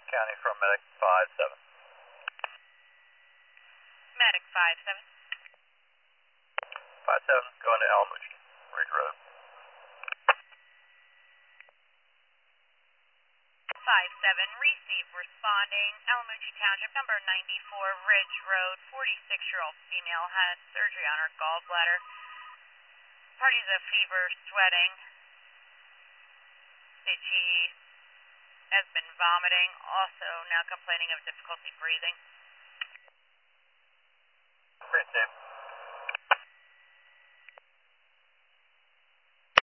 County from Medic 5-7. Medic 5-7. 5-7, going to Alamucci, Ridge Road. 5-7, receive, responding, Alamucci Township, number 94, Ridge Road, 46-year-old female had surgery on her gallbladder. Parties of fever, sweating. State she has been vomiting, also now complaining of difficulty breathing. Great, Dave.